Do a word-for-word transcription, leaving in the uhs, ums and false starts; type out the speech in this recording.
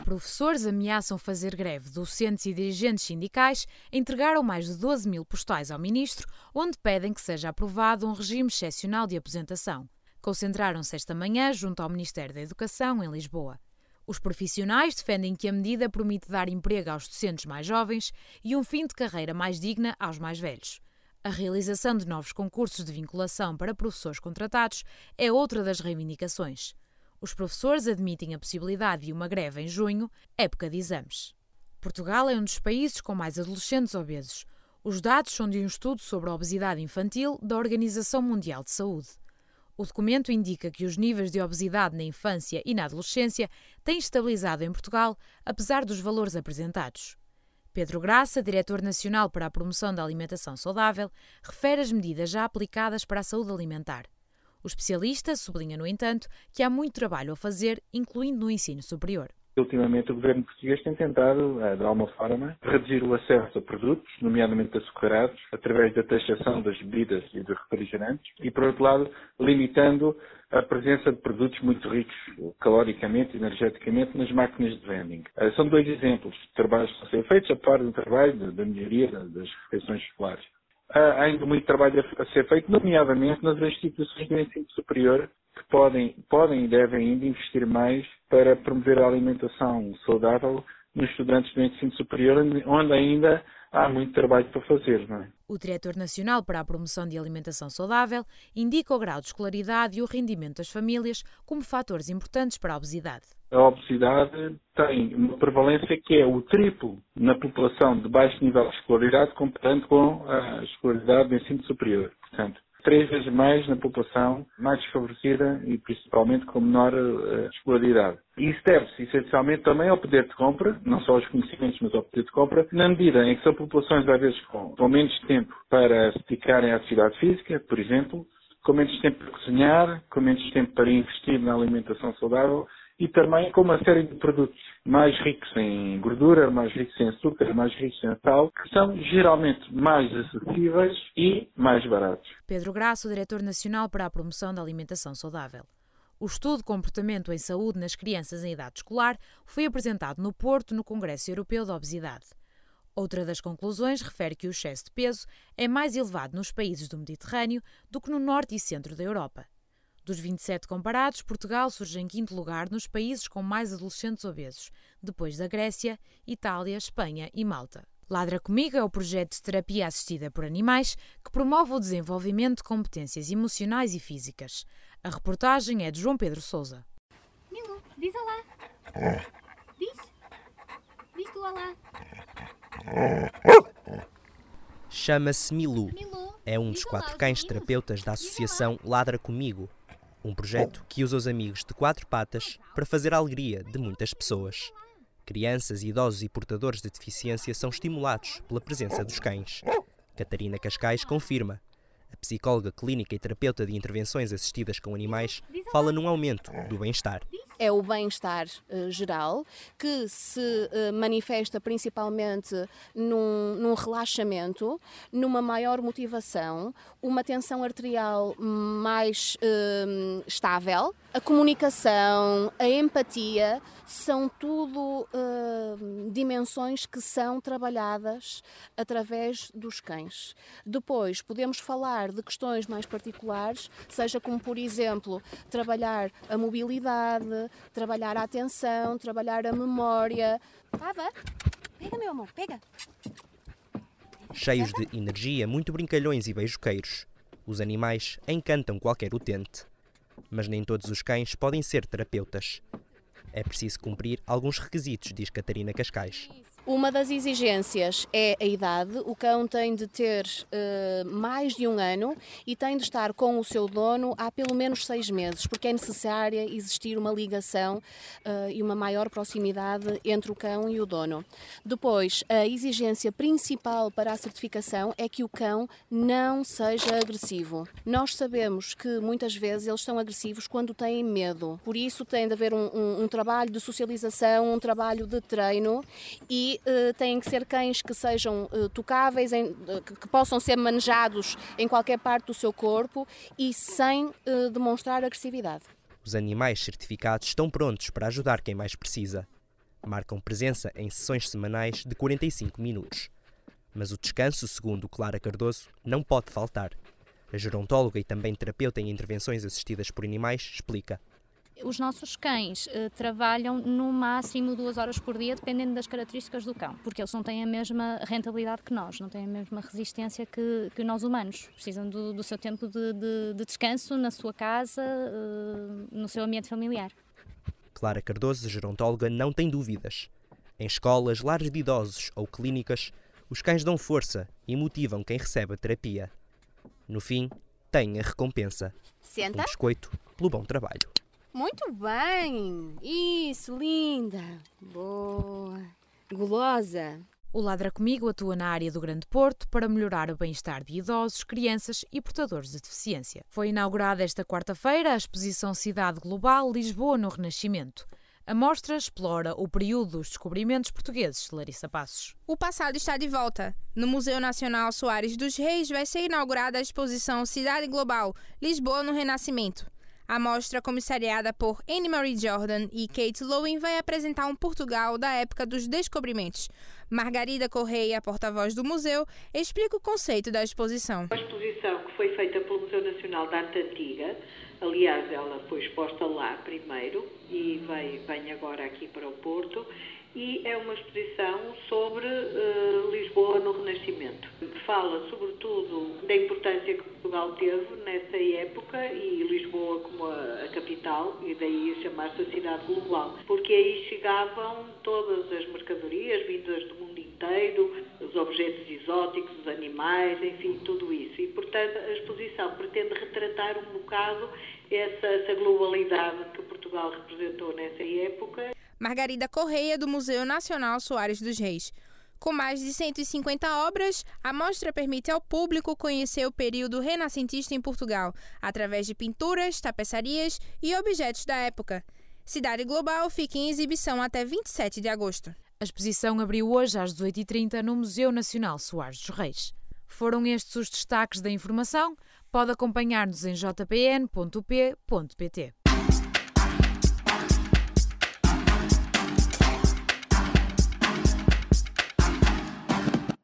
Professores ameaçam fazer greve. Docentes e dirigentes sindicais entregaram mais de doze mil postais ao Ministro, onde pedem que seja aprovado um regime excepcional de aposentação. Concentraram-se esta manhã junto ao Ministério da Educação, em Lisboa. Os profissionais defendem que a medida promete dar emprego aos docentes mais jovens e um fim de carreira mais digna aos mais velhos. A realização de novos concursos de vinculação para professores contratados é outra das reivindicações. Os professores admitem a possibilidade de uma greve em junho, época de exames. Portugal é um dos países com mais adolescentes obesos. Os dados são de um estudo sobre a obesidade infantil da Organização Mundial de Saúde. O documento indica que os níveis de obesidade na infância e na adolescência têm estabilizado em Portugal, apesar dos valores apresentados. Pedro Graça, diretor nacional para a promoção da alimentação saudável, refere as medidas já aplicadas para a saúde alimentar. O especialista sublinha, no entanto, que há muito trabalho a fazer, incluindo no ensino superior. Ultimamente, o governo português tem tentado, de alguma forma, reduzir o acesso a produtos, nomeadamente açucarados, através da taxação das bebidas e dos refrigerantes, e, por outro lado, limitando a presença de produtos muito ricos caloricamente e energeticamente nas máquinas de vending. São dois exemplos de trabalhos que estão a ser feitos a par do trabalho da melhoria das refeições escolares. Há ainda muito trabalho a ser feito, nomeadamente nas instituições do ensino superior, que podem, podem e devem ainda investir mais para promover a alimentação saudável nos estudantes do ensino superior, onde ainda há muito trabalho para fazer, não é? O diretor nacional para a promoção de alimentação saudável indica o grau de escolaridade e o rendimento das famílias como fatores importantes para a obesidade. A obesidade tem uma prevalência que é o triplo na população de baixo nível de escolaridade comparando com a escolaridade do ensino superior. Portanto, três vezes mais na população mais desfavorecida e principalmente com menor uh, escolaridade. E isso deve-se essencialmente também ao poder de compra, não só aos conhecimentos, mas ao poder de compra, na medida em que são populações às vezes com, com menos tempo para se dedicarem à atividade física, por exemplo, com menos tempo para cozinhar, com menos tempo para investir na alimentação saudável, e também com uma série de produtos mais ricos em gordura, mais ricos em açúcar, mais ricos em sal, que são geralmente mais acessíveis e mais baratos. Pedro Graça, o diretor nacional para a promoção da alimentação saudável. O estudo Comportamento em Saúde nas Crianças em Idade Escolar foi apresentado no Porto no Congresso Europeu da Obesidade. Outra das conclusões refere que o excesso de peso é mais elevado nos países do Mediterrâneo do que no norte e centro da Europa. Dos vinte e sete comparados, Portugal surge em quinto lugar nos países com mais adolescentes obesos, depois da Grécia, Itália, Espanha e Malta. Ladra Comigo é o projeto de terapia assistida por animais que promove o desenvolvimento de competências emocionais e físicas. A reportagem é de João Pedro Sousa. Milu, diz olá. Diz. Diz tu olá. Chama-se Milu. Milu, É um dos quatro cães terapeutas da associação Ladra Comigo, um projeto que usa os amigos de quatro patas para fazer a alegria de muitas pessoas. Crianças, idosos e portadores de deficiência são estimulados pela presença dos cães. Catarina Cascais confirma. A psicóloga clínica e terapeuta de intervenções assistidas com animais fala num aumento do bem-estar. É o bem-estar uh, geral, que se uh, manifesta principalmente num, num relaxamento, numa maior motivação, uma tensão arterial mais uh, estável. A comunicação, a empatia, são tudo uh, dimensões que são trabalhadas através dos cães. Depois podemos falar de questões mais particulares, seja como, por exemplo, trabalhar a mobilidade, trabalhar a atenção, trabalhar a memória. Fava, pega, meu amor, pega. Cheios de energia, muito brincalhões e beijoqueiros, os animais encantam qualquer utente. Mas nem todos os cães podem ser terapeutas. É preciso cumprir alguns requisitos, diz Catarina Cascais. Uma das exigências é a idade. O cão tem de ter uh, mais de um ano e tem de estar com o seu dono há pelo menos seis meses, porque é necessária existir uma ligação uh, e uma maior proximidade entre o cão e o dono. Depois, a exigência principal para a certificação é que o cão não seja agressivo. Nós sabemos que muitas vezes eles são agressivos quando têm medo. Por isso tem de haver um, um, um trabalho de socialização, um trabalho de treino e Uh, têm que ser cães que sejam uh, tocáveis, em, uh, que, que possam ser manejados em qualquer parte do seu corpo e sem uh, demonstrar agressividade. Os animais certificados estão prontos para ajudar quem mais precisa. Marcam presença em sessões semanais de quarenta e cinco minutos. Mas o descanso, segundo Clara Cardoso, não pode faltar. A gerontóloga e também terapeuta em intervenções assistidas por animais explica. Os nossos cães uh, trabalham no máximo duas horas por dia, dependendo das características do cão, porque eles não têm a mesma rentabilidade que nós, não têm a mesma resistência que, que nós humanos. Precisam do, do seu tempo de, de, de descanso na sua casa, uh, no seu ambiente familiar. Clara Cardoso, gerontóloga, não tem dúvidas. Em escolas, lares de idosos ou clínicas, os cães dão força e motivam quem recebe a terapia. No fim, tem a recompensa. Senta. Um biscoito pelo bom trabalho. Muito bem! Isso, linda! Boa! Gulosa! O Ladra Comigo atua na área do Grande Porto para melhorar o bem-estar de idosos, crianças e portadores de deficiência. Foi inaugurada esta quarta-feira a exposição Cidade Global Lisboa no Renascimento. A mostra explora o período dos descobrimentos portugueses de Larissa Passos. O passado está de volta. No Museu Nacional Soares dos Reis vai ser inaugurada a exposição Cidade Global Lisboa no Renascimento. A mostra, comissariada por Anne Marie Jordan e Kate Lowen, vai apresentar um Portugal da época dos descobrimentos. Margarida Correia, porta-voz do museu, explica o conceito da exposição. A exposição que foi feita pelo Museu Nacional da Arte Antiga, aliás, ela foi exposta lá primeiro e vem, vem agora aqui para o Porto, e é uma exposição sobre uh, Lisboa no Renascimento. Fala, sobretudo, da importância que Portugal teve nessa época e Lisboa como a, a capital, e daí chamar-se a cidade global, porque aí chegavam todas as mercadorias vindas do mundo inteiro, os objetos exóticos, os animais, enfim, tudo isso. E, portanto, a exposição pretende retratar um bocado essa, essa globalidade que Portugal representou nessa época. Margarida Correia, do Museu Nacional Soares dos Reis. Com mais de cento e cinquenta obras, a mostra permite ao público conhecer o período renascentista em Portugal, através de pinturas, tapeçarias e objetos da época. Cidade Global fica em exibição até vinte e sete de agosto. A exposição abriu hoje às dezoito e trinta no Museu Nacional Soares dos Reis. Foram estes os destaques da informação. Pode acompanhar-nos em j p n ponto u p ponto p t.